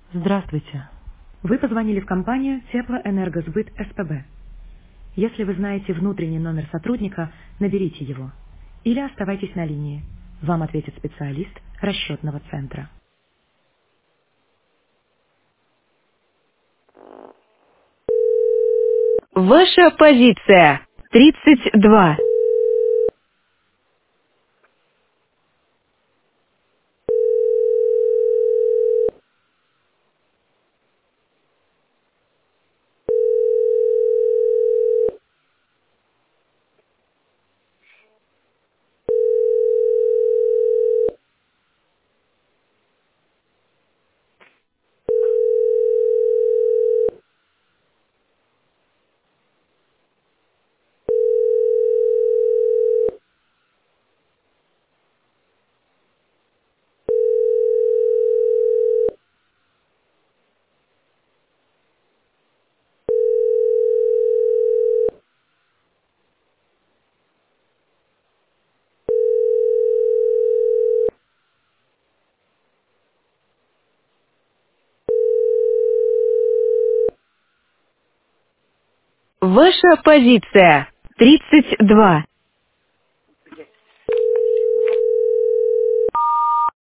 Здравствуйте. Вы позвонили в компанию Теплоэнергосбыт СПБ. Если вы знаете внутренний номер сотрудника, наберите его. Или оставайтесь на линии. Вам ответит специалист расчетного центра. Ваша позиция 32. Ваша позиция 32.